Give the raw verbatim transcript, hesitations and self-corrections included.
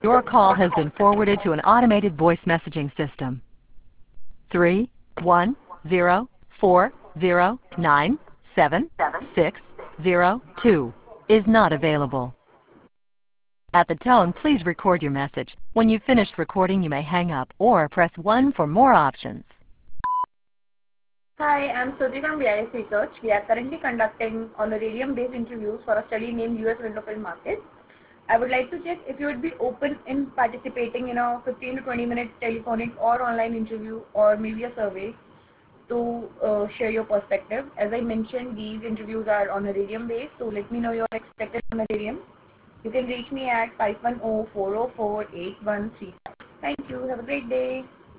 Your call has been forwarded to an automated voice messaging system. three one zero four zero nine seven six zero two is not available. At the tone, please record your message. When you've finished recording, you may hang up or press one for more options. Hi, I'm Suji from B I S Research. We are currently conducting honorarium-based interviews for a study named U S Window Film Market. I would like to check if you would be open in participating in a fifteen to twenty minute telephonic or online interview or maybe a survey to uh, share your perspective. As I mentioned, these interviews are honorarium-based, so let me know your expected honorarium. You can reach me at five one zero, four zero four, eight one three five. Thank you. Have a great day.